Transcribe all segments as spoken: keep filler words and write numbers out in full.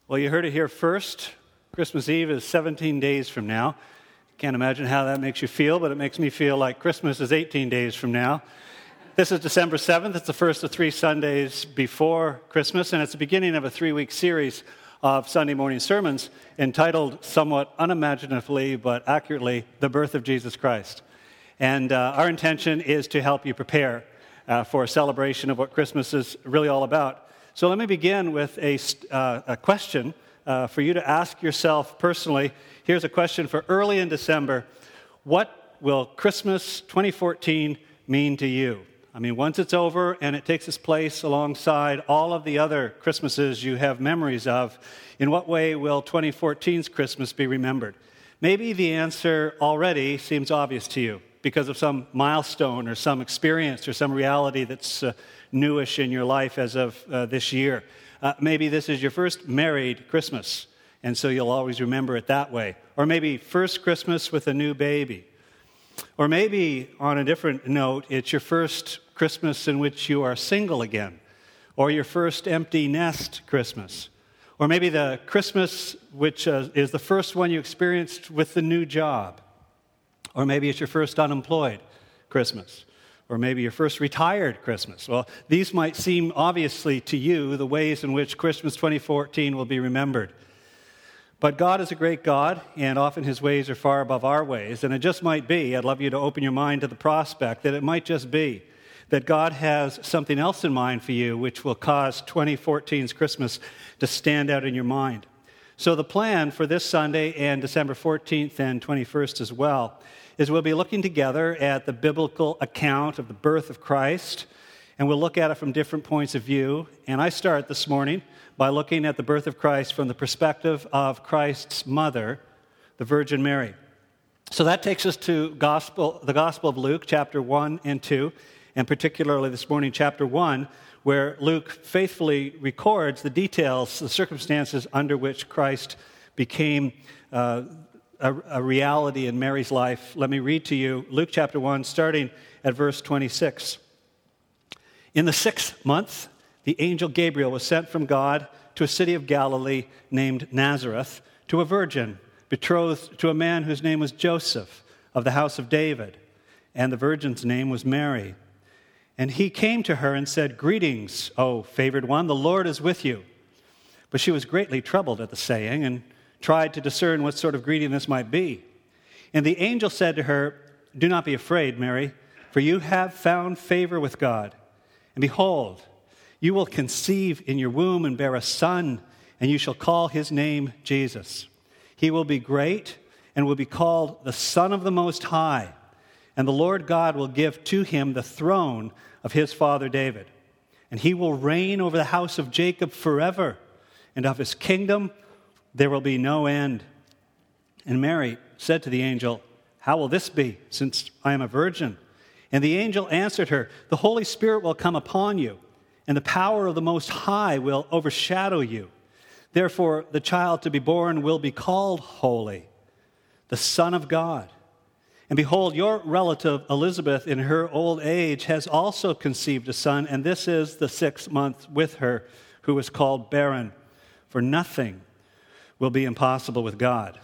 Well, you heard it here first. Christmas Eve is seventeen days from now. Can't imagine how that makes you feel, but it makes me feel like Christmas is eighteen days from now. This is December seventh. It's the first of three Sundays before Christmas, and it's the beginning of a three-week series of Sunday morning sermons entitled, somewhat unimaginatively but accurately, The Birth of Jesus Christ. And uh, our intention is to help you prepare uh, for a celebration of what Christmas is really all about. So let me begin with a, uh, a question uh, for you to ask yourself personally. Here's a question for early in December. What will Christmas twenty fourteen mean to you? I mean, once it's over and it takes its place alongside all of the other Christmases you have memories of, in what way will twenty fourteen's Christmas be remembered? Maybe the answer already seems obvious to you because of some milestone or some experience or some reality that's uh, newish in your life as of uh, this year. Uh, maybe this is your first married Christmas, and so you'll always remember it that way. Or maybe first Christmas with a new baby. Or maybe, on a different note, it's your first Christmas in which you are single again. Or your first empty nest Christmas. Or maybe the Christmas which uh, is the first one you experienced with the new job. Or maybe it's your first unemployed Christmas. Or maybe your first retired Christmas. Well, these might seem obviously to you the ways in which Christmas twenty fourteen will be remembered. But God is a great God, and often His ways are far above our ways. And it just might be, I'd love you to open your mind to the prospect, that it might just be that God has something else in mind for you which will cause twenty fourteen's Christmas to stand out in your mind. So the plan for this Sunday and December fourteenth and twenty-first as well is we'll be looking together at the biblical account of the birth of Christ, and we'll look at it from different points of view. And I start this morning by looking at the birth of Christ from the perspective of Christ's mother, the Virgin Mary. So that takes us to gospel, the Gospel of Luke, chapter one and two, and particularly this morning, chapter one, where Luke faithfully records the details, the circumstances under which Christ became uh, a, a reality in Mary's life. Let me read to you Luke chapter one, starting at verse twenty-six. In the sixth month, the angel Gabriel was sent from God to a city of Galilee named Nazareth, to a virgin betrothed to a man whose name was Joseph, of the house of David, and the virgin's name was Mary. And he came to her and said, "Greetings, O favored one, the Lord is with you." But she was greatly troubled at the saying and tried to discern what sort of greeting this might be. And the angel said to her, "Do not be afraid, Mary, for you have found favor with God. And behold, you will conceive in your womb and bear a son, and you shall call his name Jesus. He will be great and will be called the Son of the Most High. And the Lord God will give to him the throne of his father David. And he will reign over the house of Jacob forever, and of his kingdom there will be no end." And Mary said to the angel, "How will this be, since I am a virgin?" And the angel answered her, "The Holy Spirit will come upon you, and the power of the Most High will overshadow you. Therefore, the child to be born will be called Holy, the Son of God. And behold, your relative Elizabeth in her old age has also conceived a son, and this is the sixth month with her, who is called barren. For nothing will be impossible with God."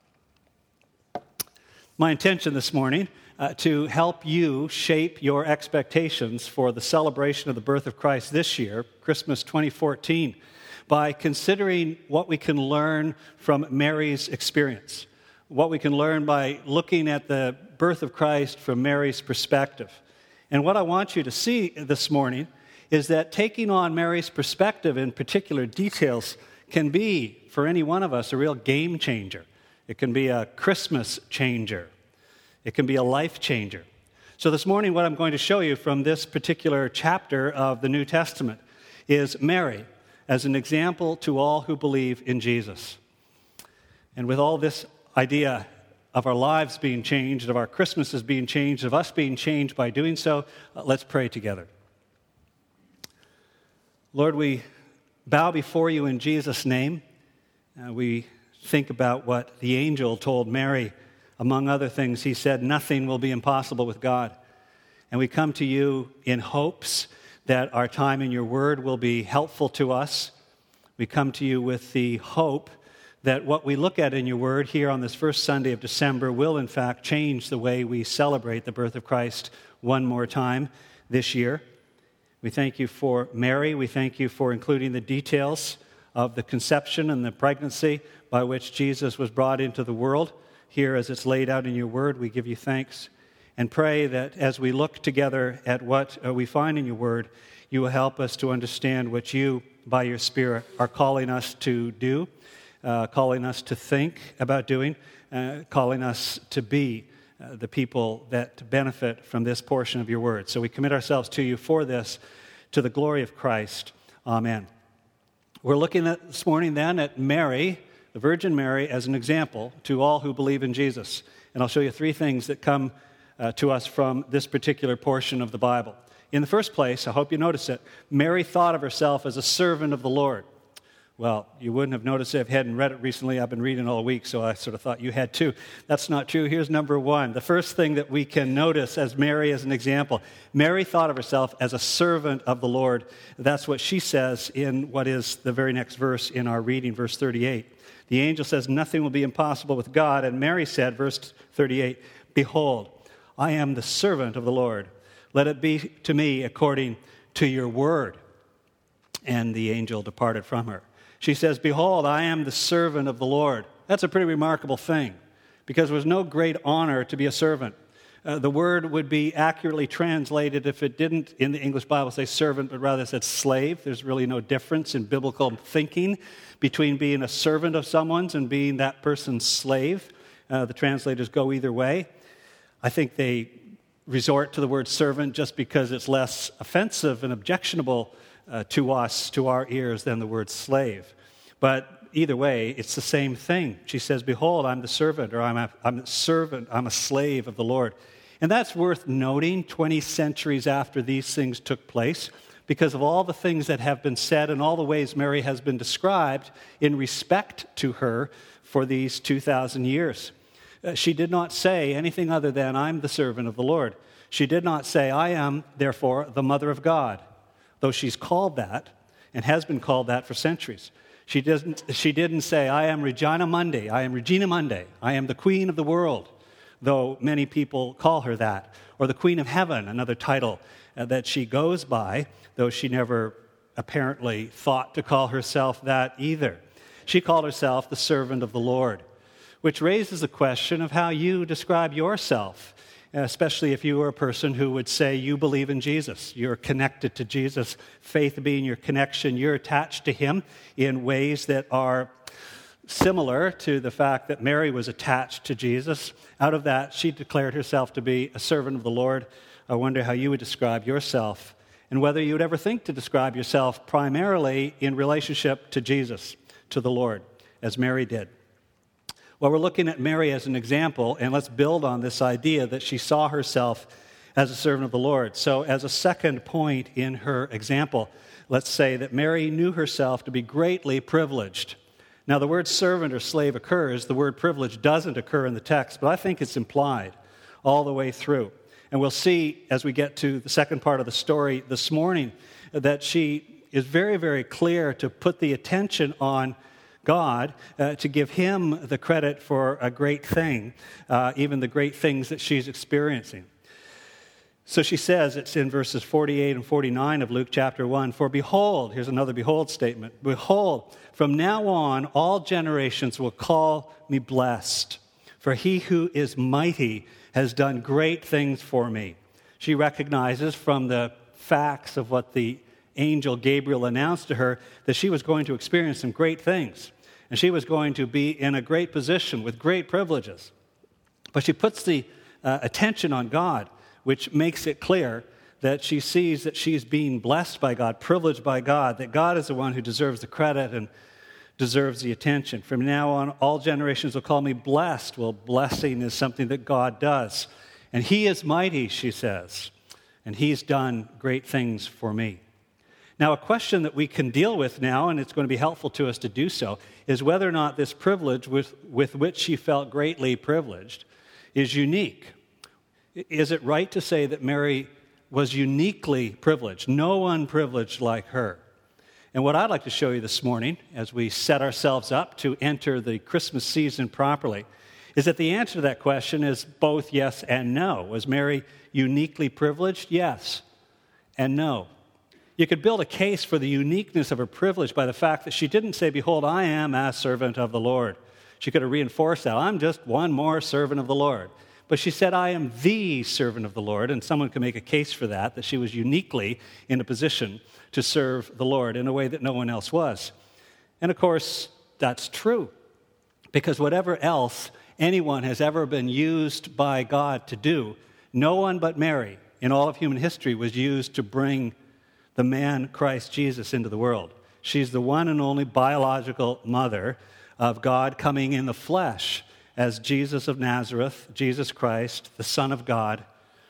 My intention this morning uh, to help you shape your expectations for the celebration of the birth of Christ this year, Christmas twenty fourteen, by considering what we can learn from Mary's experience, what we can learn by looking at the birth of Christ from Mary's perspective. And what I want you to see this morning is that taking on Mary's perspective in particular details can be, for any one of us, a real game changer. It can be a Christmas changer. It can be a life changer. So this morning, what I'm going to show you from this particular chapter of the New Testament is Mary as an example to all who believe in Jesus. And with all this idea of our lives being changed, of our Christmases being changed, of us being changed by doing so, uh, let's pray together. Lord, we bow before you in Jesus' name. Uh, we think about what the angel told Mary. Among other things, he said, "Nothing will be impossible with God." And we come to you in hopes that our time in your word will be helpful to us. We come to you with the hope that what we look at in your word here on this first Sunday of December will, in fact, change the way we celebrate the birth of Christ one more time this year. We thank you for Mary. We thank you for including the details of the conception and the pregnancy by which Jesus was brought into the world. Here, as it's laid out in your word, we give you thanks and pray that as we look together at what uh, we find in your word, you will help us to understand what you, by your Spirit, are calling us to do, uh, calling us to think about doing, uh, calling us to be uh, the people that benefit from this portion of your word. So we commit ourselves to you for this, to the glory of Christ. Amen. We're looking at this morning then at Mary, the Virgin Mary, as an example to all who believe in Jesus. And I'll show you three things that come uh, to us from this particular portion of the Bible. In the first place, I hope you notice it, Mary thought of herself as a servant of the Lord. Well, you wouldn't have noticed it if you hadn't read it recently. I've been reading all week, so I sort of thought you had too. That's not true. Here's number one. The first thing that we can notice as Mary as an example. Mary thought of herself as a servant of the Lord. That's what she says in what is the very next verse in our reading, verse thirty-eight. The angel says, nothing will be impossible with God. And Mary said, verse thirty-eight, behold, I am the servant of the Lord. Let it be to me according to your word. And the angel departed from her. She says, behold, I am the servant of the Lord. That's a pretty remarkable thing, because it was no great honor to be a servant. Uh, the word would be accurately translated if it didn't, in the English Bible, say servant, but rather said slave. There's really no difference in biblical thinking between being a servant of someone's and being that person's slave. Uh, the translators go either way. I think they resort to the word servant just because it's less offensive and objectionable uh, to us, to our ears, than the word slave. But either way, it's the same thing. She says, behold, I'm the servant, or I'm a, I'm a servant, I'm a slave of the Lord. And that's worth noting twenty centuries after these things took place, because of all the things that have been said and all the ways Mary has been described in respect to her for these two thousand years. Uh, she did not say anything other than, I'm the servant of the Lord. She did not say, I am, therefore, the mother of God, though she's called that and has been called that for centuries. She didn't, she didn't say, I am Regina Mundi, I am Regina Mundi, I am the queen of the world, though many people call her that, or the queen of heaven, another title uh, that she goes by, though she never apparently thought to call herself that either. She called herself the servant of the Lord, which raises the question of how you describe yourself, especially if you are a person who would say you believe in Jesus. You're connected to Jesus, faith being your connection. You're attached to him in ways that are similar to the fact that Mary was attached to Jesus. Out of that, she declared herself to be a servant of the Lord. I wonder how you would describe yourself, and whether you would ever think to describe yourself primarily in relationship to Jesus, to the Lord, as Mary did. Well, we're looking at Mary as an example, and let's build on this idea that she saw herself as a servant of the Lord. So as a second point in her example, let's say that Mary knew herself to be greatly privileged. Now, the word servant or slave occurs. The word privilege doesn't occur in the text, but I think it's implied all the way through. And we'll see as we get to the second part of the story this morning that she is very, very clear to put the attention on God, uh, to give him the credit for a great thing, uh, even the great things that she's experiencing. So she says, it's in verses forty-eight and forty-nine of Luke chapter one, for behold, here's another behold statement, behold, from now on all generations will call me blessed, for he who is mighty has done great things for me. She recognizes from the facts of what the angel Gabriel announced to her that she was going to experience some great things, and she was going to be in a great position with great privileges. But she puts the uh, attention on God, which makes it clear that she sees that she's being blessed by God, privileged by God, that God is the one who deserves the credit and deserves the attention. From now on, all generations will call me blessed. Well, blessing is something that God does. And he is mighty, she says, and he's done great things for me. Now, a question that we can deal with now, and it's going to be helpful to us to do so, is whether or not this privilege with, with which she felt greatly privileged is unique. Is it right to say that Mary was uniquely privileged, no one privileged like her? And what I'd like to show you this morning, as we set ourselves up to enter the Christmas season properly, is that the answer to that question is both yes and no. Was Mary uniquely privileged? Yes and no. You could build a case for the uniqueness of her privilege by the fact that she didn't say, "Behold, I am a servant of the Lord." She could have reinforced that. I'm just one more servant of the Lord. But she said, "I am the servant of the Lord," and someone could make a case for that, that she was uniquely in a position to serve the Lord in a way that no one else was. And of course, that's true, because whatever else anyone has ever been used by God to do, no one but Mary in all of human history was used to bring the man Christ Jesus into the world. She's the one and only biological mother of God coming in the flesh as Jesus of Nazareth, Jesus Christ, the Son of God,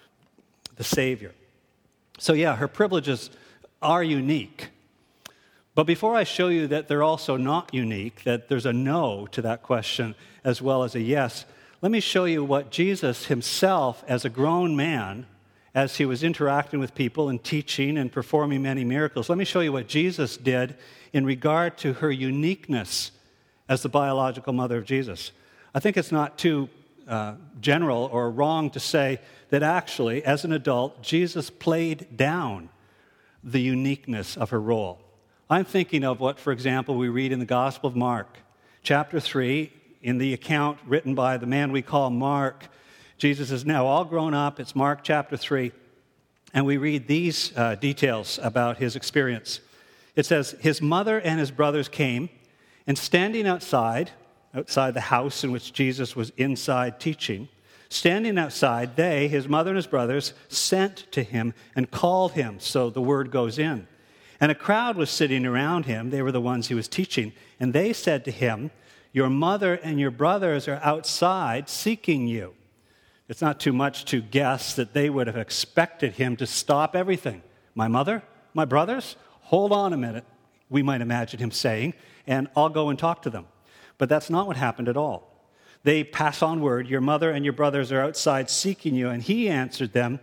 the Savior. So yeah, her privileges are unique. But before I show you that they're also not unique, that there's a no to that question as well as a yes, let me show you what Jesus himself, as a grown man, as he was interacting with people and teaching and performing many miracles, let me show you what Jesus did in regard to her uniqueness as the biological mother of Jesus. I think it's not too uh, general or wrong to say that actually, as an adult, Jesus played down the uniqueness of her role. I'm thinking of what, for example, we read in the Gospel of Mark, chapter three, in the account written by the man we call Mark. Jesus is now all grown up. It's Mark chapter three, and we read these uh, details about his experience. It says, "His mother and his brothers came, and standing outside, outside the house in which Jesus was inside teaching, standing outside, they, his mother and his brothers, sent to him and called him." So the word goes in. "And a crowd was sitting around him." They were the ones he was teaching. "And they said to him, 'Your mother and your brothers are outside seeking you.'" It's not too much to guess that they would have expected him to stop everything. "My mother? My brothers? Hold on a minute," we might imagine him saying, "and I'll go and talk to them." But that's not what happened at all. They pass on word, "Your mother and your brothers are outside seeking you." And he answered them,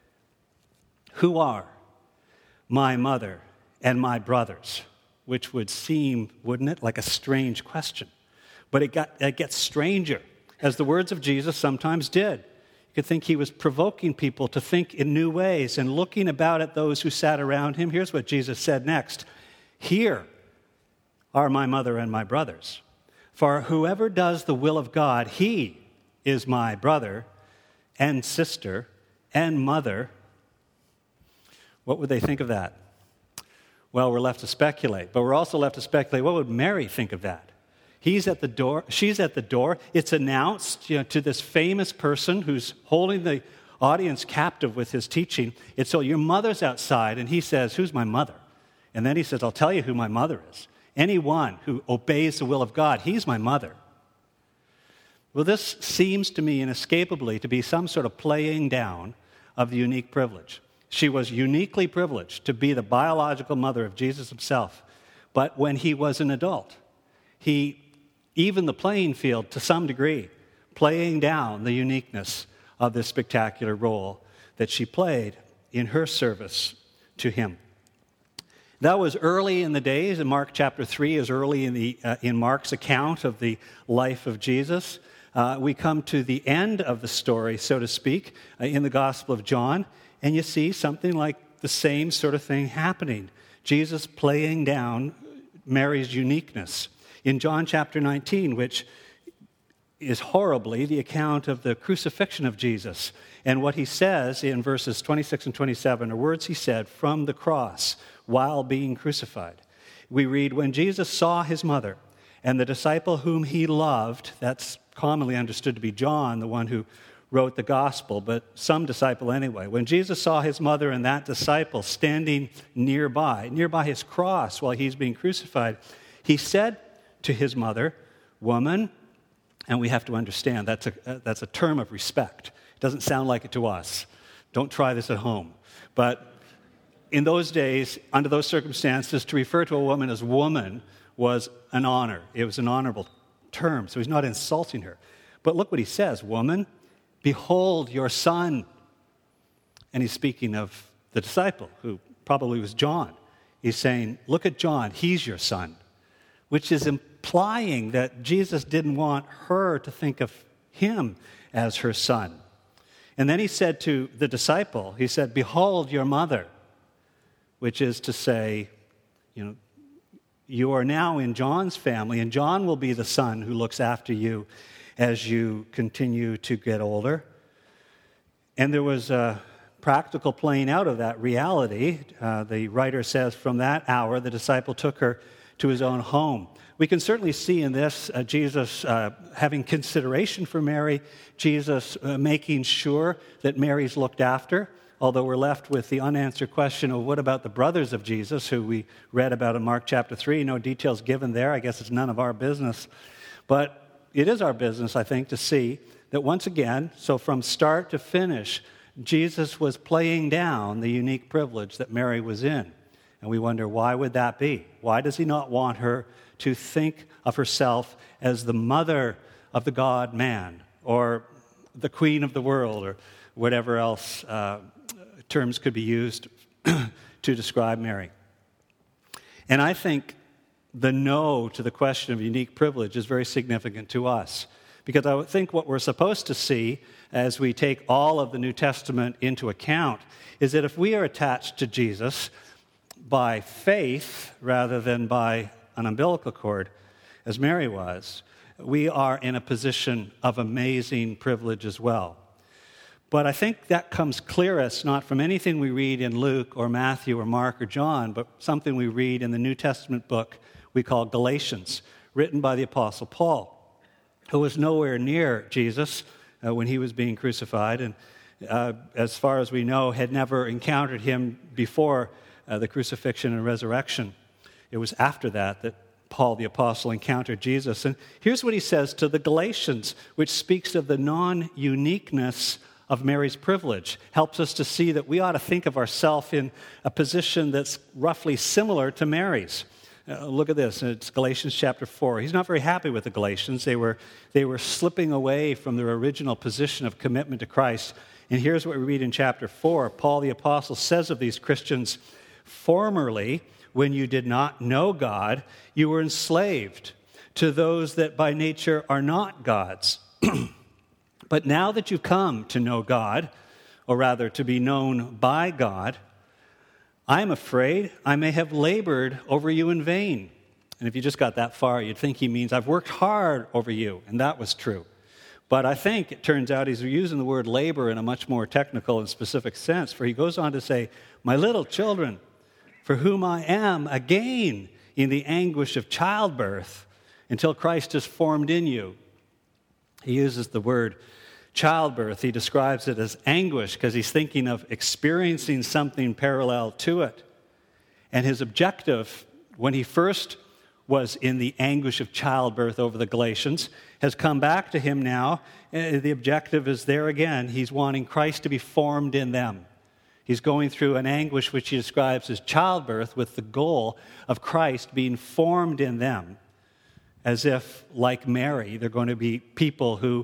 "Who are my mother and my brothers?" Which would seem, wouldn't it, like a strange question. But it, got, it gets stranger, as the words of Jesus sometimes did. You could think he was provoking people to think in new ways and looking about at those who sat around him. Here's what Jesus said next. "Here are my mother and my brothers. For whoever does the will of God, he is my brother and sister and mother." What would they think of that? Well, we're left to speculate, but we're also left to speculate, what would Mary think of that? He's at the door, she's at the door. It's announced, you know, to this famous person who's holding the audience captive with his teaching. It's, "So your mother's outside," and he says, "Who's my mother?" And then he says, "I'll tell you who my mother is. Anyone who obeys the will of God, he's my mother." Well, this seems to me inescapably to be some sort of playing down of the unique privilege. She was uniquely privileged to be the biological mother of Jesus himself. But when he was an adult, he even the playing field to some degree, playing down the uniqueness of this spectacular role that she played in her service to him. That was early in the days, and Mark chapter three is early in, the, uh, in Mark's account of the life of Jesus. Uh, we come to the end of the story, so to speak, uh, in the Gospel of John, and you see something like the same sort of thing happening. Jesus playing down Mary's uniqueness. In John chapter nineteen, which is horribly the account of the crucifixion of Jesus, and what he says in verses twenty-six and twenty-seven are words he said from the cross while being crucified. We read, "When Jesus saw his mother and the disciple whom he loved," that's commonly understood to be John, the one who wrote the gospel, but some disciple anyway. "When Jesus saw his mother and that disciple standing nearby, nearby his cross while he's being crucified, he said to his mother, 'Woman,'" and we have to understand that's a, that's a term of respect. It doesn't sound like it to us. Don't try this at home. But in those days, under those circumstances, to refer to a woman as woman was an honor. It was an honorable term, so he's not insulting her. But look what he says, "Woman, behold your son." And he's speaking of the disciple, who probably was John. He's saying, look at John, he's your son, which is implying that Jesus didn't want her to think of him as her son. And then he said to the disciple, he said, behold your mother, which is to say, you know, you are now in John's family, and John will be the son who looks after you as you continue to get older. And there was a practical playing out of that reality. Uh, the writer says, from that hour, the disciple took her to his own home. We can certainly see in this uh, Jesus uh, having consideration for Mary, Jesus uh, making sure that Mary's looked after, although we're left with the unanswered question of what about the brothers of Jesus, who we read about in Mark chapter three. No details given there. I guess it's none of our business. But it is our business, I think, to see that once again, so from start to finish, Jesus was playing down the unique privilege that Mary was in. And we wonder, why would that be? Why does he not want her to think of herself as the mother of the God-man, or the queen of the world, or whatever else uh, terms could be used to describe Mary? And I think the no to the question of unique privilege is very significant to us, because I think what we're supposed to see as we take all of the New Testament into account is that if we are attached to Jesus by faith rather than by an umbilical cord, as Mary was, we are in a position of amazing privilege as well. But I think that comes clearest not from anything we read in Luke or Matthew or Mark or John, but something we read in the New Testament book we call Galatians, written by the Apostle Paul, who was nowhere near Jesus uh, when he was being crucified, and uh, as far as we know, had never encountered him before uh, the crucifixion and resurrection. It was after that that Paul the Apostle encountered Jesus. And here's what he says to the Galatians, which speaks of the non-uniqueness of Mary's privilege, helps us to see that we ought to think of ourselves in a position that's roughly similar to Mary's. Uh, look at this. It's Galatians chapter four. He's not very happy with the Galatians. They were, they were slipping away from their original position of commitment to Christ. And here's what we read in chapter four. Paul the Apostle says of these Christians, formerly, when you did not know God, you were enslaved to those that by nature are not God's. But now that you've come to know God, or rather to be known by God, I am afraid I may have labored over you in vain. And if you just got that far, you'd think he means I've worked hard over you, and that was true. But I think it turns out he's using the word labor in a much more technical and specific sense, for he goes on to say, my little children, for whom I am again in the anguish of childbirth until Christ is formed in you. He uses the word childbirth. He describes it as anguish because he's thinking of experiencing something parallel to it. And his objective, when he first was in the anguish of childbirth over the Galatians, has come back to him now. The objective is there again. He's wanting Christ to be formed in them. He's going through an anguish which he describes as childbirth with the goal of Christ being formed in them, as if, like Mary, they're going to be people who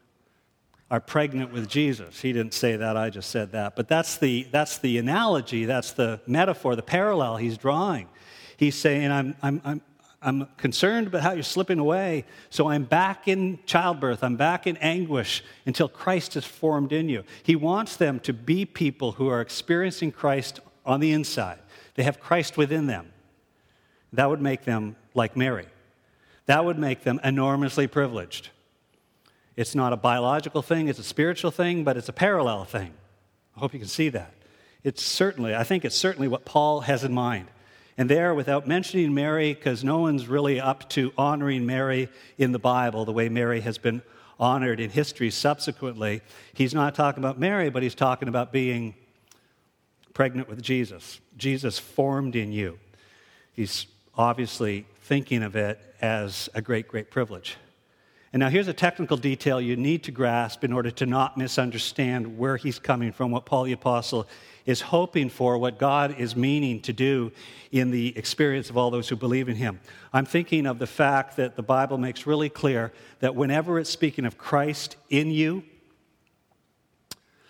are pregnant with Jesus. He didn't say that, I just said that. But that's the, that's the analogy, that's the metaphor, the parallel he's drawing. He's saying, I'm, I'm, I'm, I'm concerned about how you're slipping away, so I'm back in childbirth, I'm back in anguish until Christ is formed in you. He wants them to be people who are experiencing Christ on the inside. They have Christ within them. That would make them like Mary. That would make them enormously privileged. It's not a biological thing, it's a spiritual thing, but it's a parallel thing. I hope you can see that. It's certainly, I think it's certainly what Paul has in mind. And there, without mentioning Mary, because no one's really up to honoring Mary in the Bible the way Mary has been honored in history subsequently, he's not talking about Mary, but he's talking about being pregnant with Jesus. Jesus formed in you. He's obviously thinking of it as a great, great privilege. And now here's a technical detail you need to grasp in order to not misunderstand where he's coming from, what Paul the Apostle is hoping for, what God is meaning to do in the experience of all those who believe in him. I'm thinking of the fact that the Bible makes really clear that whenever it's speaking of Christ in you,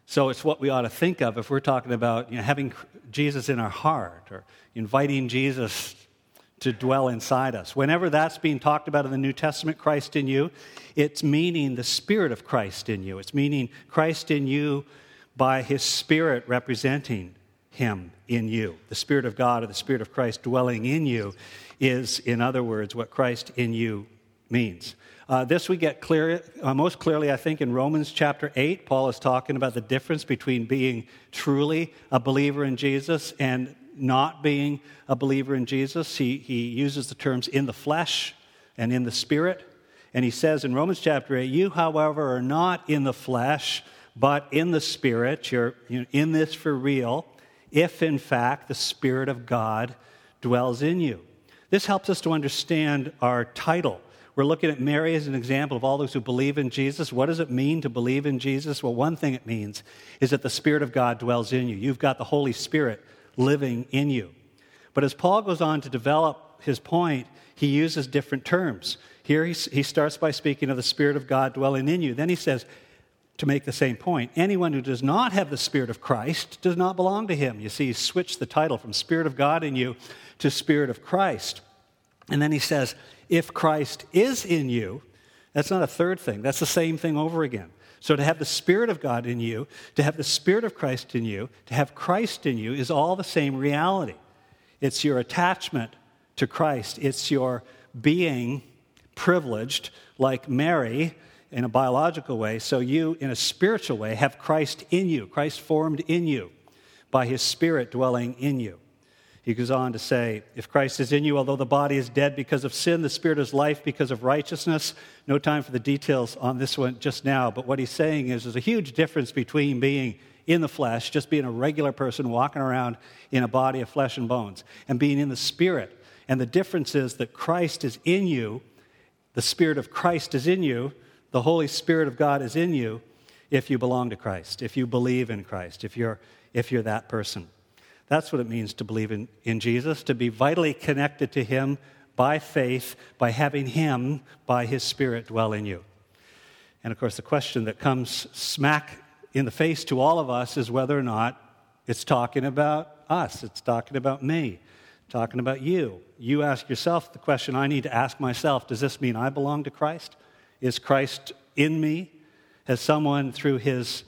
So it's what we ought to think of if we're talking about, you know, having Jesus in our heart or inviting Jesus to dwell inside us. Whenever that's being talked about in the New Testament, Christ in you, it's meaning the Spirit of Christ in you. It's meaning Christ in you by His Spirit representing Him in you. The Spirit of God or the Spirit of Christ dwelling in you is, in other words, what Christ in you means. Uh, this we get clear, uh, most clearly, I think, in Romans chapter eight. Paul is talking about the difference between being truly a believer in Jesus and not being a believer in Jesus. He, he uses the terms in the flesh and in the spirit. And he says in Romans chapter eight, you, however, are not in the flesh, but in the spirit. You're, you're in this for real, if in fact the Spirit of God dwells in you. This helps us to understand our title. We're looking at Mary as an example of all those who believe in Jesus. What does it mean to believe in Jesus? Well, one thing it means is that the Spirit of God dwells in you. You've got the Holy Spirit living in you. But as Paul goes on to develop his point, he uses different terms. Here he, he starts by speaking of the Spirit of God dwelling in you. Then he says, to make the same point, anyone who does not have the Spirit of Christ does not belong to him. You see, he switched the title from Spirit of God in you to Spirit of Christ. And then he says, if Christ is in you, that's not a third thing. That's the same thing over again. So to have the Spirit of God in you, to have the Spirit of Christ in you, to have Christ in you is all the same reality. It's your attachment to Christ. It's your being privileged like Mary in a biological way. So you, in a spiritual way, have Christ in you, Christ formed in you by His Spirit dwelling in you. He goes on to say, if Christ is in you, although the body is dead because of sin, the Spirit is life because of righteousness. No time for the details on this one just now, but what he's saying is there's a huge difference between being in the flesh, just being a regular person walking around in a body of flesh and bones, and being in the Spirit. And the difference is that Christ is in you, the Spirit of Christ is in you, the Holy Spirit of God is in you if you belong to Christ, if you believe in Christ, if you're, if you're that person. That's what it means to believe in, in Jesus, to be vitally connected to Him by faith, by having Him, by His Spirit dwell in you. And of course, the question that comes smack in the face to all of us is whether or not it's talking about us, it's talking about me, talking about you. You ask yourself the question I need to ask myself, does this mean I belong to Christ? Is Christ in me? Has someone through His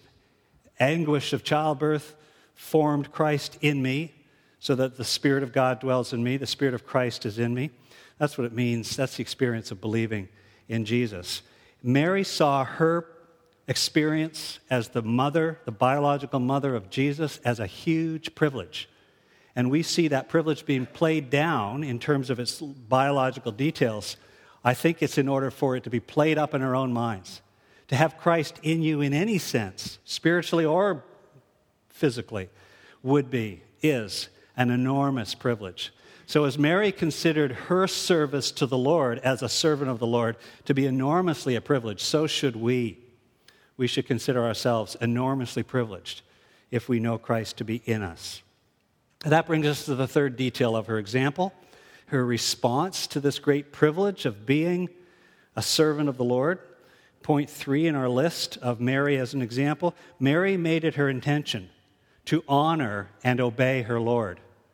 anguish of childbirth formed Christ in me so that the Spirit of God dwells in me, the Spirit of Christ is in me? That's what it means. That's the experience of believing in Jesus. Mary saw her experience as the mother, the biological mother of Jesus, as a huge privilege. And we see that privilege being played down in terms of its biological details. I think it's in order for it to be played up in our own minds. To have Christ in you in any sense, spiritually or physically, would be, is an enormous privilege. So as Mary considered her service to the Lord as a servant of the Lord to be enormously a privilege, so should we. We should consider ourselves enormously privileged if we know Christ to be in us. That brings us to the third detail of her example, her response to this great privilege of being a servant of the Lord. Point three in our list of Mary as an example, Mary made it her intention to honor and obey her Lord.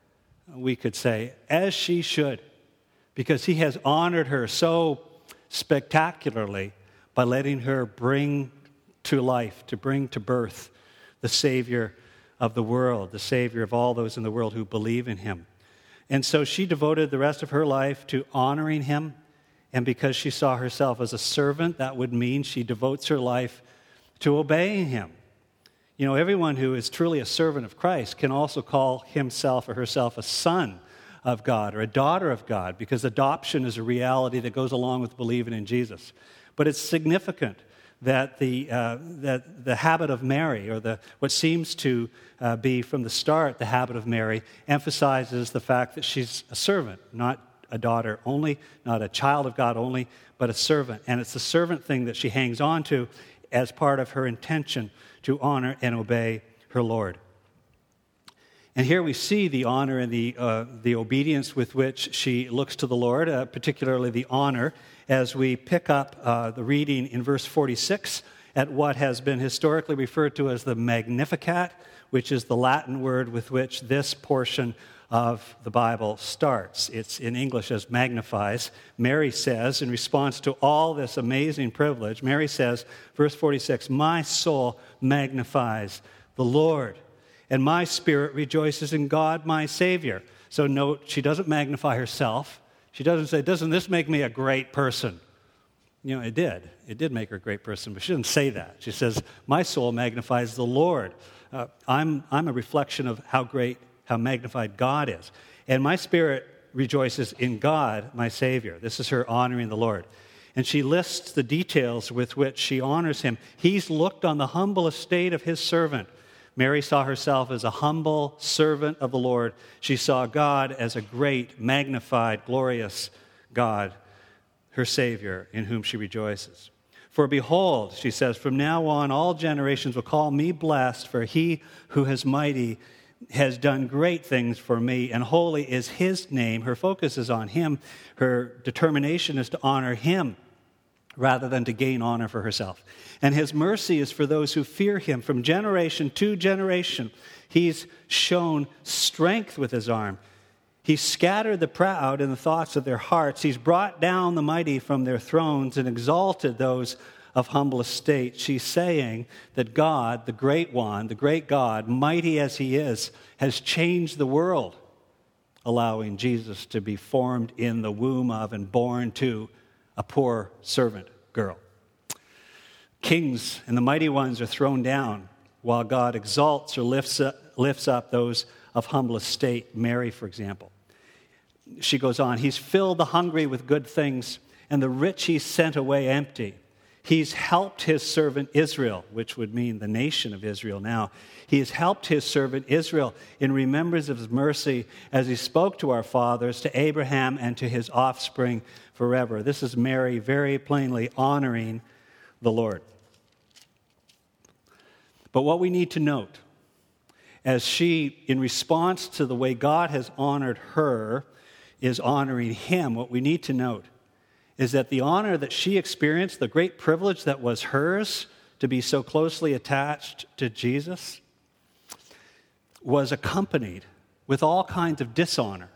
We could say, as she should, because He has honored her so spectacularly by letting her bring to life, to bring to birth the Savior of the world, the Savior of all those in the world who believe in Him. And so she devoted the rest of her life to honoring Him, and because she saw herself as a servant, that would mean she devotes her life to obeying Him. You know, everyone who is truly a servant of Christ can also call himself or herself a son of God or a daughter of God, because adoption is a reality that goes along with believing in Jesus. But it's significant that the uh, that the habit of Mary, or the what seems to uh, be from the start the habit of Mary, emphasizes the fact that she's a servant, not a daughter only, not a child of God only, but a servant. And it's the servant thing that she hangs on to as part of her intention to honor and obey her Lord. And here we see the honor and the uh, the obedience with which she looks to the Lord, uh, particularly the honor, as we pick up uh, the reading in verse forty-six at what has been historically referred to as the Magnificat, which is the Latin word with which this portion of the Bible starts. It's in English as magnifies. Mary says, in response to all this amazing privilege, Mary says, verse forty-six, "My soul magnifies the Lord, and my spirit rejoices in God, my Savior." So note, she doesn't magnify herself. She doesn't say, "Doesn't this make me a great person?" You know, it did. It did make her a great person, but she didn't say that. She says, "My soul magnifies the Lord." Uh, I'm, I'm a reflection of how great, how magnified God is. And my spirit rejoices in God, my Savior. This is her honoring the Lord. And she lists the details with which she honors him. He's looked on the humble estate of his servant. Mary saw herself as a humble servant of the Lord. She saw God as a great, magnified, glorious God, her Savior, in whom she rejoices. "For behold," she says, "from now on all generations will call me blessed, for he who is mighty has done great things for me, and holy is his name." Her focus is on him. Her determination is to honor him rather than to gain honor for herself. "And his mercy is for those who fear him from generation to generation. He's shown strength with his arm. He's scattered the proud in the thoughts of their hearts. He's brought down the mighty from their thrones and exalted those of humble estate." She's saying that God, the great one, the great God, mighty as he is, has changed the world, allowing Jesus to be formed in the womb of and born to a poor servant girl. Kings and the mighty ones are thrown down, while God exalts or lifts up, lifts up those of humble estate. Mary, for example. She goes on, "He's filled the hungry with good things, and the rich he's sent away empty. He's helped his servant Israel," which would mean the nation of Israel now. "He has helped his servant Israel in remembrance of his mercy, as he spoke to our fathers, to Abraham, and to his offspring forever." This is Mary very plainly honoring the Lord. But what we need to note, as she, in response to the way God has honored her, is honoring him, what we need to note is that the honor that she experienced, the great privilege that was hers to be so closely attached to Jesus, was accompanied with all kinds of dishonor,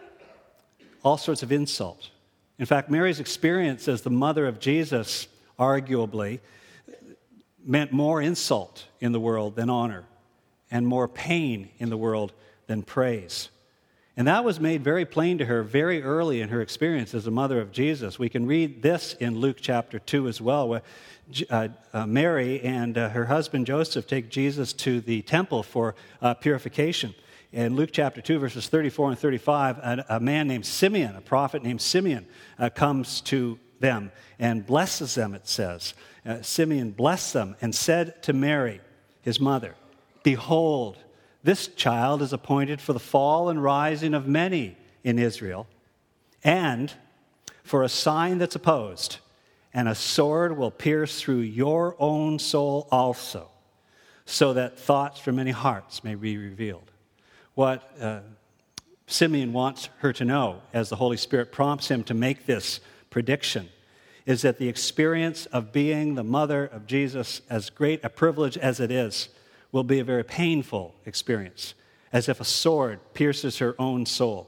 all sorts of insult. In fact, Mary's experience as the mother of Jesus, arguably, meant more insult in the world than honor, and more pain in the world than praise. And that was made very plain to her very early in her experience as a mother of Jesus. We can read this in Luke chapter two as well, where uh, uh, Mary and uh, her husband Joseph take Jesus to the temple for uh, purification. In Luke chapter two, verses thirty-four and thirty-five, a, a man named Simeon, a prophet named Simeon, uh, comes to them and blesses them, it says. Uh, Simeon blessed them and said to Mary, his mother, "Behold, this child is appointed for the fall and rising of many in Israel, and for a sign that's opposed, and a sword will pierce through your own soul also, so that thoughts from many hearts may be revealed." What uh, Simeon wants her to know, as the Holy Spirit prompts him to make this prediction, is that the experience of being the mother of Jesus, as great a privilege as it is, will be a very painful experience, as if a sword pierces her own soul.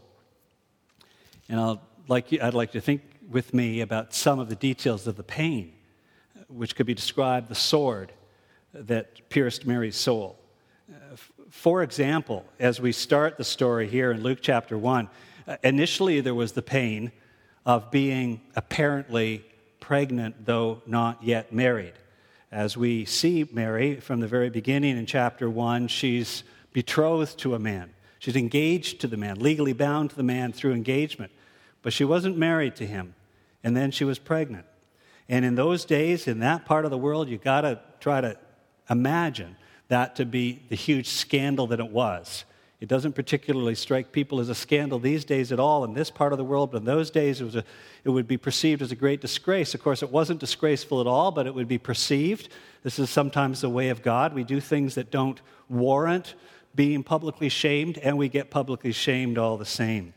And I'll like you, I'd like you to think with me about some of the details of the pain, which could be described the sword that pierced Mary's soul. Uh, for example, as we start the story here in Luke chapter one, uh, initially there was the pain of being apparently pregnant, though not yet married. As we see Mary from the very beginning in chapter one, she's betrothed to a man. She's engaged to the man, legally bound to the man through engagement. But she wasn't married to him. And then she was pregnant. And in those days, in that part of the world, you got to try to imagine that to be the huge scandal that it was. It doesn't particularly strike people as a scandal these days at all in this part of the world, but in those days it was a, it would be perceived as a great disgrace. Of course, it wasn't disgraceful at all, but it would be perceived. This is sometimes the way of God. We do things that don't warrant being publicly shamed, and we get publicly shamed all the same.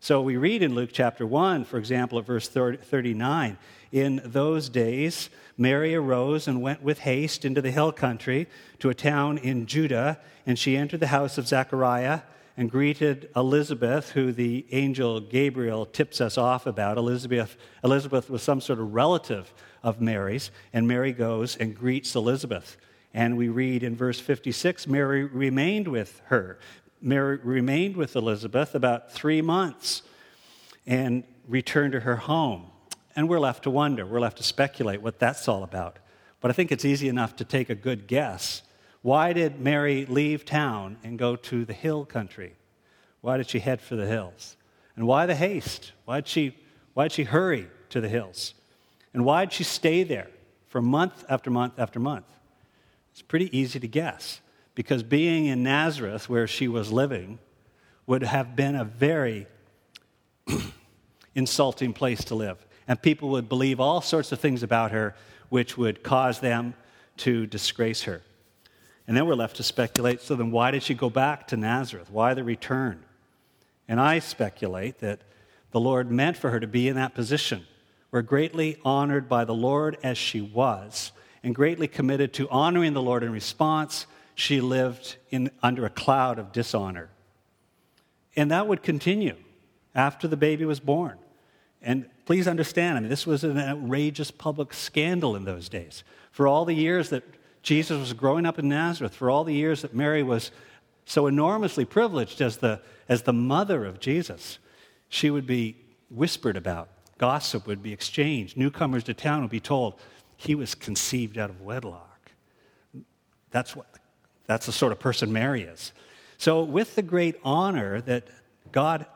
So we read in Luke chapter one, for example, at verse thirty-nine, in those days Mary arose and went with haste into the hill country to a town in Judah, and she entered the house of Zechariah and greeted Elizabeth, who the angel Gabriel tips us off about. Elizabeth, Elizabeth was some sort of relative of Mary's, and Mary goes and greets Elizabeth. And we read in verse fifty-six, Mary remained with her. Mary remained with Elizabeth about three months and returned to her home. And we're left to wonder, we're left to speculate what that's all about. But I think it's easy enough to take a good guess. Why did Mary leave town and go to the hill country? Why did she head for the hills? And why the haste? Why did she, why did she hurry to the hills? And why did she stay there for month after month after month? It's pretty easy to guess, because being in Nazareth, where she was living, would have been a very insulting place to live. And people would believe all sorts of things about her which would cause them to disgrace her. And then we're left to speculate, so then why did she go back to Nazareth? Why the return? And I speculate that the Lord meant for her to be in that position, where greatly honored by the Lord as she was, and greatly committed to honoring the Lord in response, she lived in, under a cloud of dishonor. And that would continue after the baby was born. And please understand, I mean, this was an outrageous public scandal in those days. For all the years that Jesus was growing up in Nazareth, for all the years that Mary was so enormously privileged as the, as the mother of Jesus, she would be whispered about. Gossip would be exchanged. Newcomers to town would be told, he was conceived out of wedlock. That's what, that's the sort of person Mary is. So with the great honor that God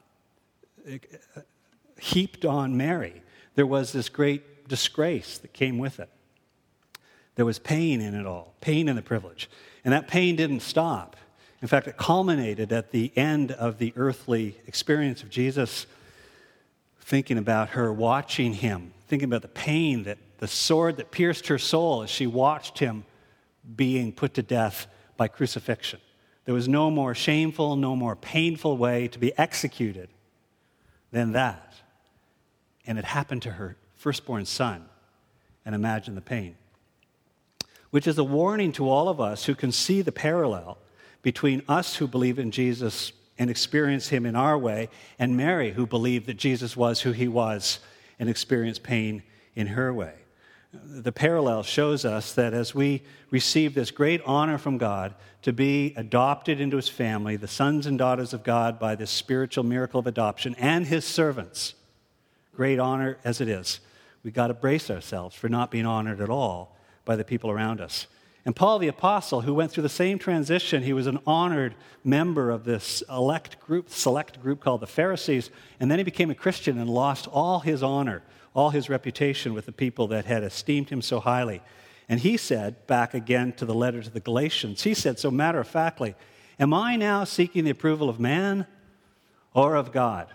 heaped on Mary, there was this great disgrace that came with it. There was pain in it all, pain in the privilege. And that pain didn't stop. In fact, it culminated at the end of the earthly experience of Jesus, thinking about her watching him, thinking about the pain, that the sword that pierced her soul as she watched him being put to death by crucifixion. There was no more shameful, no more painful way to be executed than that. And it happened to her firstborn son. And imagine the pain. Which is a warning to all of us who can see the parallel between us who believe in Jesus and experience him in our way, and Mary who believed that Jesus was who he was and experienced pain in her way. The parallel shows us that as we receive this great honor from God to be adopted into his family, the sons and daughters of God by this spiritual miracle of adoption, and his servants, great honor as it is, we've got to brace ourselves for not being honored at all by the people around us. And Paul the Apostle, who went through the same transition, he was an honored member of this elect group, select group called the Pharisees, and then he became a Christian and lost all his honor, all his reputation with the people that had esteemed him so highly. And he said, back again to the letter to the Galatians, he said so matter-of-factly, am I now seeking the approval of man or of God?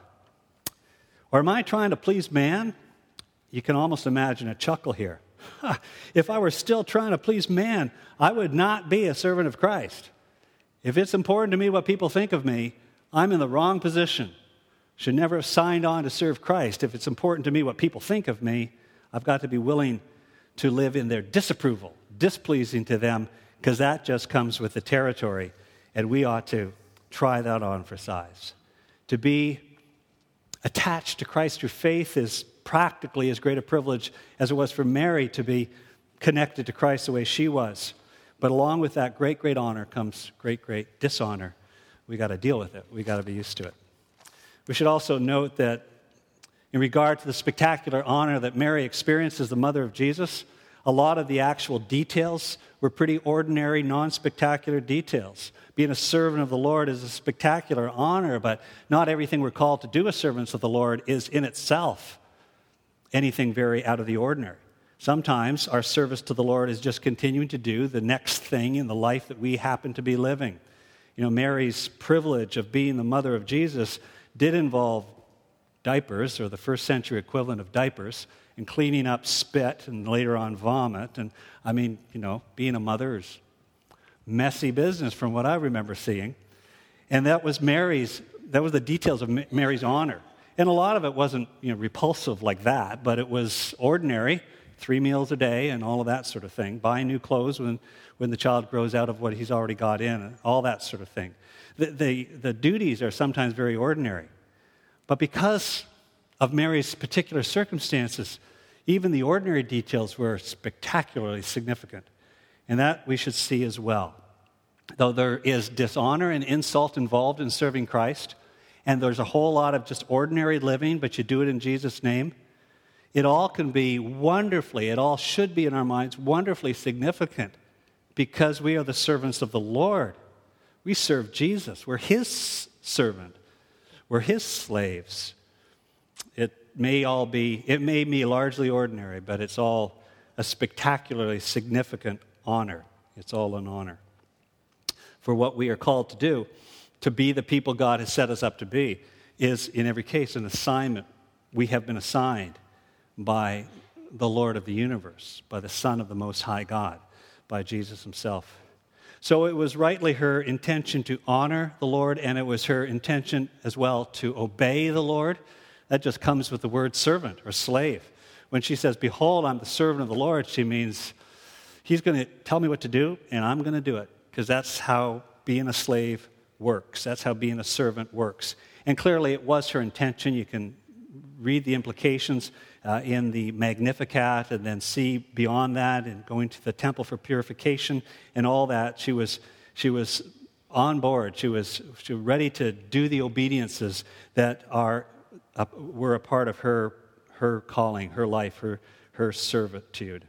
Or am I trying to please man? You can almost imagine a chuckle here. If I were still trying to please man, I would not be a servant of Christ. If it's important to me what people think of me, I'm in the wrong position. Should never have signed on to serve Christ. If it's important to me what people think of me, I've got to be willing to live in their disapproval, displeasing to them, because that just comes with the territory, and we ought to try that on for size. To be attached to Christ through faith is practically as great a privilege as it was for Mary to be connected to Christ the way she was. But along with that great, great honor comes great, great dishonor. We got to deal with it. We got to be used to it. We should also note that in regard to the spectacular honor that Mary experienced as the mother of Jesus, a lot of the actual details were pretty ordinary, non-spectacular details. Being a servant of the Lord is a spectacular honor, but not everything we're called to do as servants of the Lord is in itself anything very out of the ordinary. Sometimes our service to the Lord is just continuing to do the next thing in the life that we happen to be living. You know, Mary's privilege of being the mother of Jesus did involve diapers, or the first century equivalent of diapers, and cleaning up spit and later on vomit. And I mean, you know, being a mother is messy business from what I remember seeing. And that was Mary's that was the details of Mary's honor. And a lot of it wasn't, you know, repulsive like that, but it was ordinary, three meals a day and all of that sort of thing. Buy new clothes when, when the child grows out of what he's already got in, all that sort of thing. The, the, the duties are sometimes very ordinary. But because of Mary's particular circumstances, even the ordinary details were spectacularly significant. And that we should see as well. Though there is dishonor and insult involved in serving Christ, and there's a whole lot of just ordinary living, but you do it in Jesus' name, it all can be wonderfully, it all should be in our minds wonderfully significant because we are the servants of the Lord. We serve Jesus. We're His servant. We're His slaves. It may all be, it may be largely ordinary, but it's all a spectacularly significant honor. It's all an honor for what we are called to do. To be the people God has set us up to be is, in every case, an assignment we have been assigned by the Lord of the universe, by the Son of the Most High God, by Jesus Himself. So it was rightly her intention to honor the Lord, and it was her intention as well to obey the Lord. That just comes with the word servant or slave. When she says, "Behold, I'm the servant of the Lord," she means He's going to tell me what to do, and I'm going to do it, because that's how being a slave works. That's how being a servant works. And clearly it was her intention. You can read the implications uh, in the Magnificat and then see beyond that and going to the temple for purification and all that. She was she was on board. She was, she was ready to do the obediences that are uh, were a part of her her calling, her life, her her servitude.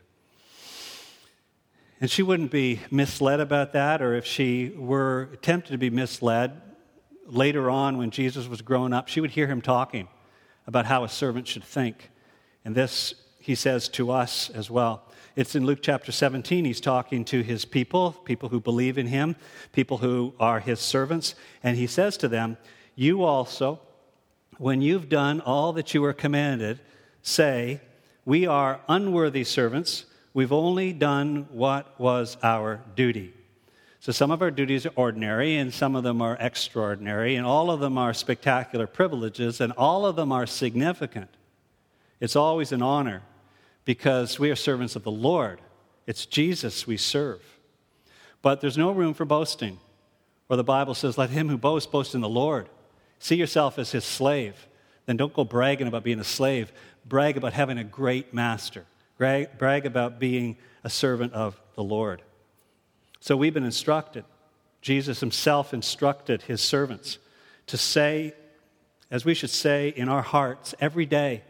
And she wouldn't be misled about that, or if she were tempted to be misled, later on when Jesus was growing up, she would hear Him talking about how a servant should think. And this He says to us as well. It's in Luke chapter seventeen. He's talking to His people, people who believe in Him, people who are His servants. And He says to them, "You also, when you've done all that you were commanded, say, 'We are unworthy servants. We've only done what was our duty.'" So some of our duties are ordinary, and some of them are extraordinary, and all of them are spectacular privileges, and all of them are significant. It's always an honor because we are servants of the Lord. It's Jesus we serve. But there's no room for boasting. Or the Bible says, "Let him who boasts, boast in the Lord." See yourself as His slave. Then don't go bragging about being a slave. Brag about having a great master. Brag, brag about being a servant of the Lord. So we've been instructed. Jesus Himself instructed His servants to say, as we should say in our hearts every day,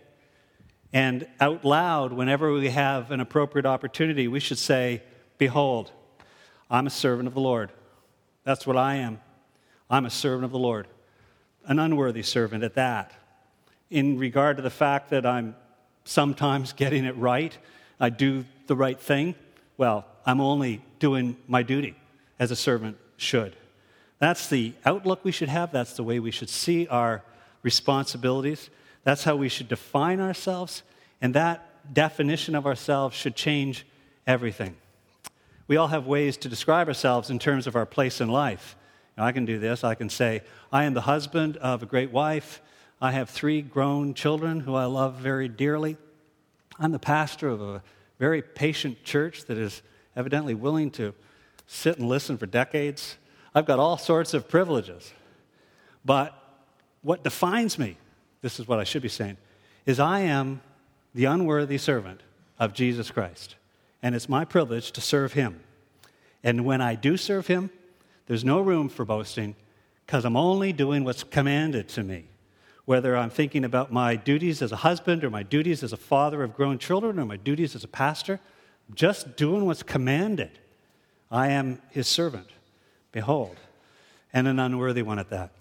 and out loud whenever we have an appropriate opportunity, we should say, "Behold, I'm a servant of the Lord." That's what I am. I'm a servant of the Lord. An unworthy servant at that. In regard to the fact that I'm sometimes getting it right, I do the right thing, well, I'm only doing my duty as a servant should. That's the outlook we should have. That's the way we should see our responsibilities. That's how we should define ourselves, and that definition of ourselves should change everything. We all have ways to describe ourselves in terms of our place in life. Now, I can do this. I can say, "I am the husband of a great wife. I have three grown children who I love very dearly. I'm the pastor of a very patient church that is evidently willing to sit and listen for decades. I've got all sorts of privileges." But what defines me, this is what I should be saying, is I am the unworthy servant of Jesus Christ. And it's my privilege to serve Him. And when I do serve Him, there's no room for boasting because I'm only doing what's commanded to me. Whether I'm thinking about my duties as a husband or my duties as a father of grown children or my duties as a pastor, I'm just doing what's commanded. I am His servant, behold, and an unworthy one at that.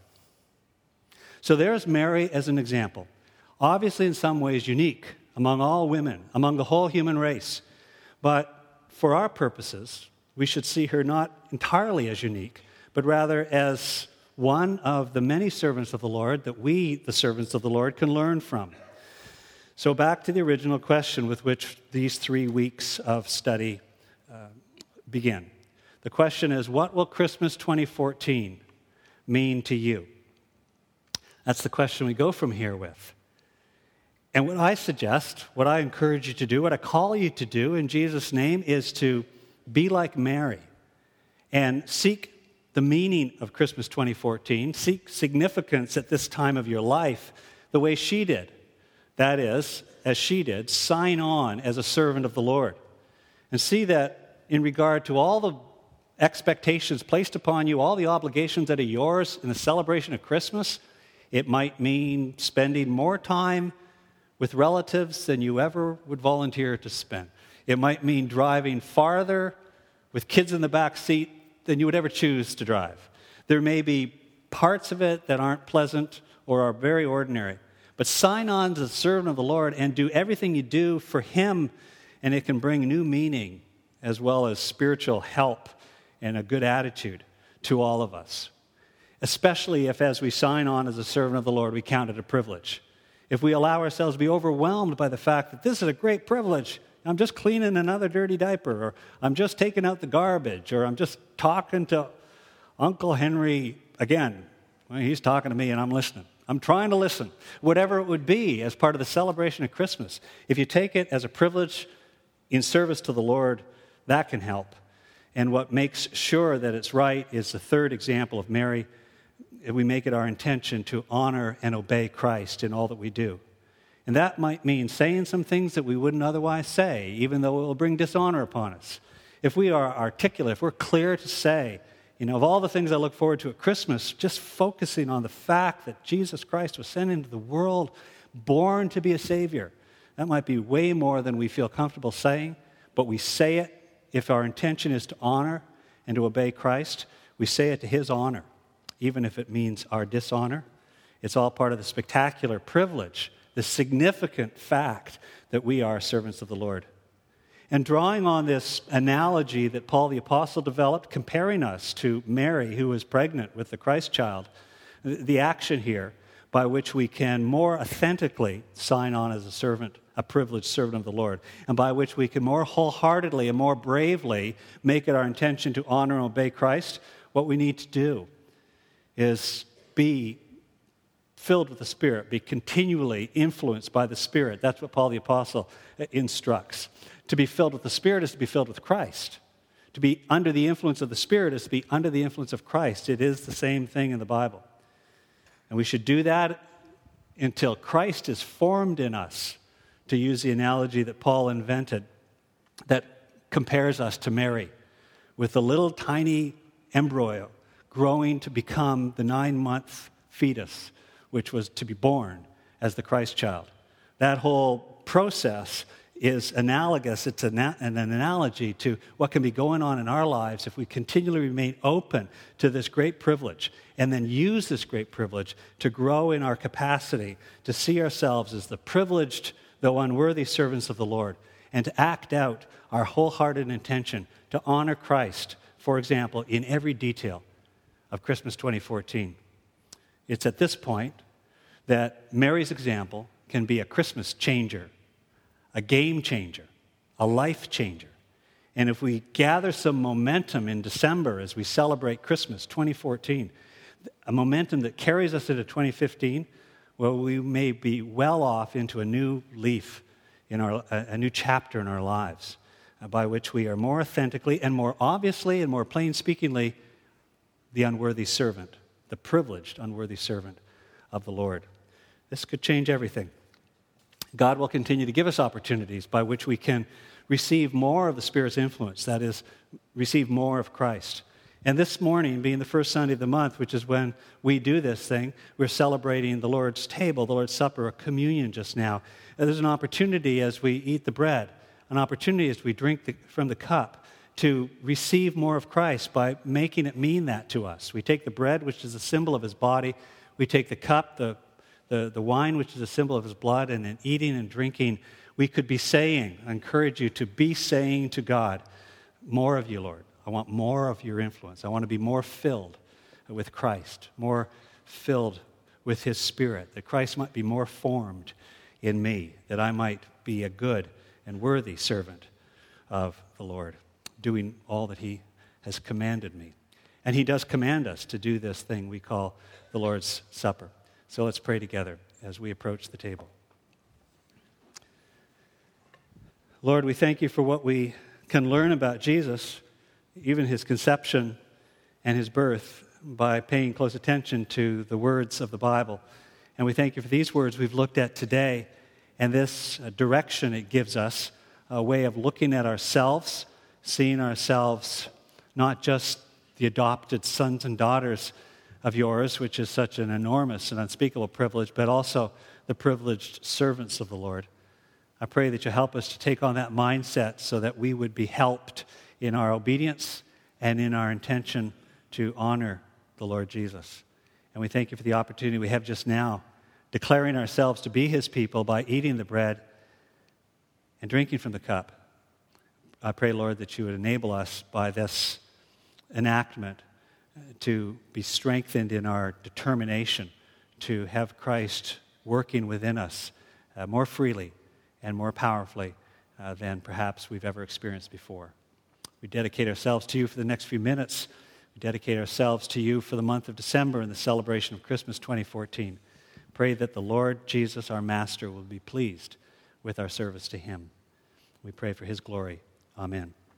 So there's Mary as an example. Obviously in some ways unique among all women, among the whole human race. But for our purposes, we should see her not entirely as unique, but rather as one of the many servants of the Lord that we, the servants of the Lord, can learn from. So back to the original question with which these three weeks of study uh, begin. The question is, what will Christmas twenty fourteen mean to you? That's the question we go from here with. And what I suggest, what I encourage you to do, what I call you to do in Jesus' name is to be like Mary and seek the meaning of Christmas twenty fourteen, seek significance at this time of your life the way she did. That is, as she did, sign on as a servant of the Lord. And see that in regard to all the expectations placed upon you, all the obligations that are yours in the celebration of Christmas, it might mean spending more time with relatives than you ever would volunteer to spend. It might mean driving farther with kids in the back seat than you would ever choose to drive. There may be parts of it that aren't pleasant or are very ordinary. But sign on as a servant of the Lord and do everything you do for Him, and it can bring new meaning as well as spiritual help and a good attitude to all of us. Especially if, as we sign on as a servant of the Lord, we count it a privilege. If we allow ourselves to be overwhelmed by the fact that this is a great privilege, I'm just cleaning another dirty diaper, or I'm just taking out the garbage, or I'm just talking to Uncle Henry again. Well, he's talking to me and I'm listening. I'm trying to listen. Whatever it would be as part of the celebration of Christmas, if you take it as a privilege in service to the Lord, that can help. And what makes sure that it's right is the third example of Mary. We make it our intention to honor and obey Christ in all that we do. And that might mean saying some things that we wouldn't otherwise say, even though it will bring dishonor upon us. If we are articulate, if we're clear to say, you know, of all the things I look forward to at Christmas, just focusing on the fact that Jesus Christ was sent into the world, born to be a Savior, that might be way more than we feel comfortable saying, but we say it if our intention is to honor and to obey Christ. We say it to His honor, even if it means our dishonor. It's all part of the spectacular privilege, the significant fact that we are servants of the Lord. And drawing on this analogy that Paul the Apostle developed, comparing us to Mary, who was pregnant with the Christ child, the action here by which we can more authentically sign on as a servant, a privileged servant of the Lord, and by which we can more wholeheartedly and more bravely make it our intention to honor and obey Christ, what we need to do is be filled with the Spirit, be continually influenced by the Spirit. That's what Paul the Apostle instructs. To be filled with the Spirit is to be filled with Christ. To be under the influence of the Spirit is to be under the influence of Christ. It is the same thing in the Bible. And we should do that until Christ is formed in us, to use the analogy that Paul invented that compares us to Mary, with the little tiny embryo growing to become the nine-month fetus, which was to be born as the Christ child. That whole process is analogous. It's an, an analogy to what can be going on in our lives if we continually remain open to this great privilege and then use this great privilege to grow in our capacity to see ourselves as the privileged, though unworthy servants of the Lord, and to act out our wholehearted intention to honor Christ, for example, in every detail of Christmas twenty fourteen. It's at this point that Mary's example can be a Christmas changer, a game changer, a life changer. And if we gather some momentum in December as we celebrate Christmas twenty fourteen, a momentum that carries us into twenty fifteen, well, we may be well off into a new leaf, in our, a new chapter in our lives, uh, by which we are more authentically and more obviously and more plain-speakingly the unworthy servant, the privileged unworthy servant of the Lord. This could change everything. God will continue to give us opportunities by which we can receive more of the Spirit's influence, that is, receive more of Christ. And this morning, being the first Sunday of the month, which is when we do this thing, we're celebrating the Lord's table, the Lord's Supper, or communion just now. And there's an opportunity as we eat the bread, an opportunity as we drink the, from the cup, to receive more of Christ by making it mean that to us. We take the bread, which is a symbol of His body. We take the cup, the The, the wine, which is a symbol of His blood, and in eating and drinking, we could be saying, I encourage you to be saying to God, more of you, Lord. I want more of your influence. I want to be more filled with Christ, more filled with His Spirit, that Christ might be more formed in me, that I might be a good and worthy servant of the Lord, doing all that He has commanded me. And He does command us to do this thing we call the Lord's Supper. So let's pray together as we approach the table. Lord, we thank you for what we can learn about Jesus, even his conception and his birth, by paying close attention to the words of the Bible. And we thank you for these words we've looked at today and this uh, direction it gives us, a way of looking at ourselves, seeing ourselves not just the adopted sons and daughters of yours, which is such an enormous and unspeakable privilege, but also the privileged servants of the Lord. I pray that you help us to take on that mindset so that we would be helped in our obedience and in our intention to honor the Lord Jesus. And we thank you for the opportunity we have just now, declaring ourselves to be his people by eating the bread and drinking from the cup. I pray, Lord, that you would enable us by this enactment to be strengthened in our determination to have Christ working within us uh, more freely and more powerfully uh, than perhaps we've ever experienced before. We dedicate ourselves to you for the next few minutes. We dedicate ourselves to you for the month of December and the celebration of Christmas twenty fourteen. Pray that the Lord Jesus, our Master, will be pleased with our service to him. We pray for his glory. Amen.